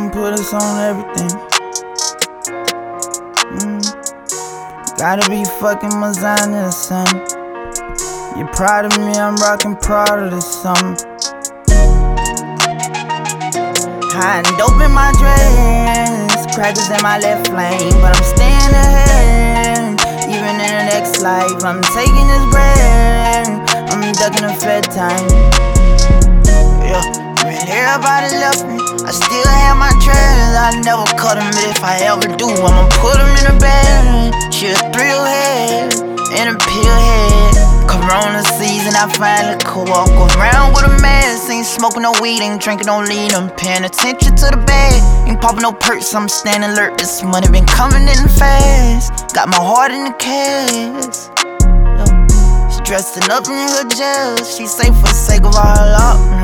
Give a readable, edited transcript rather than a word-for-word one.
put us on everything. Gotta be fucking Mazana, son. You proud of me, I'm rockin' proud of this something. Hiding dope in my dress, crackers in my left flame, but I'm staying ahead. Even in the next life, I'm taking this bread. I'm ducking the fed time. Yeah, when everybody left me, I still have my treasures. I never cut them, but if I ever do, I'ma put them in a bag. She a thrill head and a pill head. Corona season, I finally could walk around with a mask. Ain't smoking no weed, ain't drinking no lean. I'm paying attention to the bag. Ain't popping no perks, I'm staying alert. This money been coming in fast. Got my heart in the cast. She dressing up in her gel. She safe for the sake of all luck.